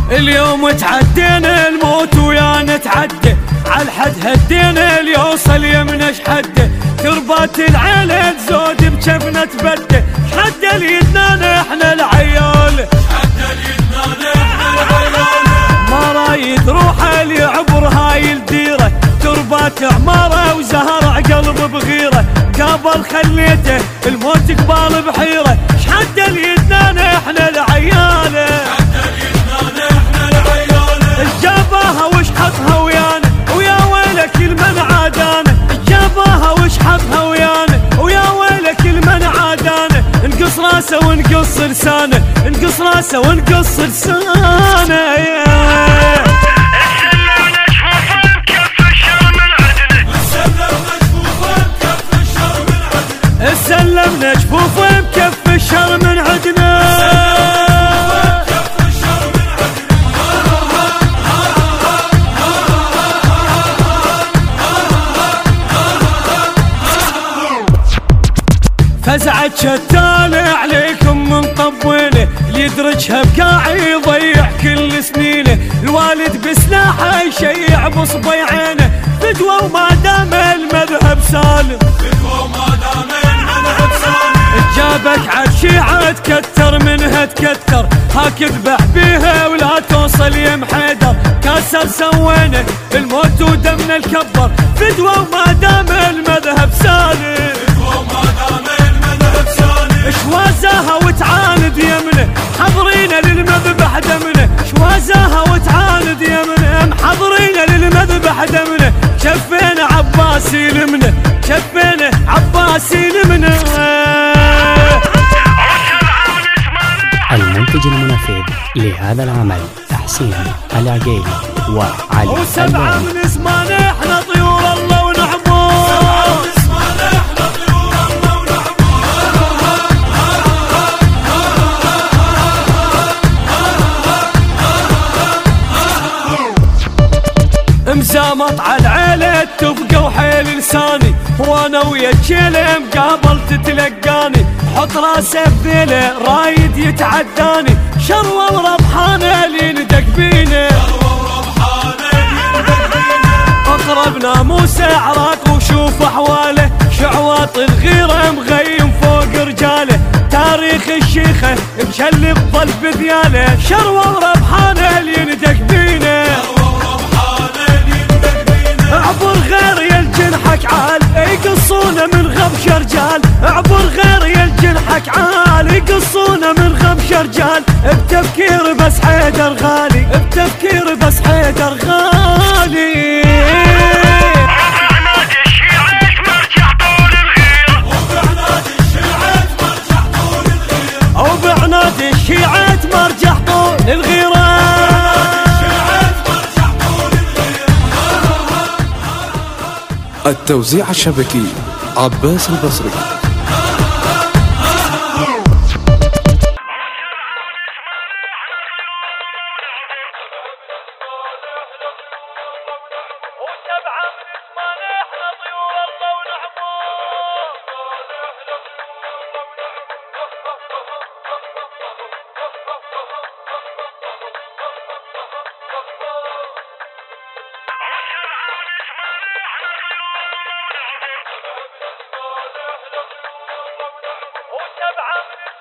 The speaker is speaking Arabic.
اليوم تعدينا الموت ويا نتعدى عالحد هدينا ليوصل يمنا شحده تربات العيلة تزود بجفنا تبدى حد اليدنا احنا العيال ما رايد روحه ليعبر هاي الديرة تربات عمارة وزهر قلب بغيرة قابل خليته الموت قبال بحيرة شحد اليدنا احنا العيال جاباها وشحطها ويانا ويا ويلك المن عادانا جاباها وشحطها ويانا ويا ويلك المن عادانا نقص راسه ونقص لسانه نقص راسه ونقص لسانه سلمنا جفوفه بكف الشر من عدنا فزعت شتانة عليكم من طبوله اللي يدرجها بقاعي يضيع كل سنينه الوالد بسلاحه يشيع بصبي عينه فدوى وما دام المذهب سالم جابك عاد شيعة تكتر منها تكتر هاك اذبح بيها ولا توصل يم حيدر كسر سوينا الموت ودمنا الكبر فدوى وما دام المذهب سالم شوازاها وتعاند يمنه حضرينا للمذبح دمنه شوازاها وتعاند يمنه محضرينا للمذبح دمنه شفينا عباسي لمنه شفينا عباسي لمنه. المنتج المنفذ لهذا العمل تحسين العقيلي وعلي وسبعة من اسمنا احنا طيور الله ونعمه مزامط على العيلة تبقى وحيل لساني وانا ويا الجيلة مقابل تتلقاني حط راسه بذيله رايد يتعداني شروة وربحانه اللي ندق بينا اقرب ناموسه عراق وشوف احواله شعواط الغيرة مغيم فوق رجاله تاريخ الشيخة مشلب ظل بذياله شروة وربحانه اللي ندق بينا اعبر غير يلجنحك عال يقصونه من غبش رجال اعبر غير يلجنحك عال يقصونه من غبش رجال بتفكير بس حيدر غالي بتفكير بس حيدر غالي وبعناد الشيعة مرجع طول الغيرة التوزيع الشبكي عباس البصري. وسبعة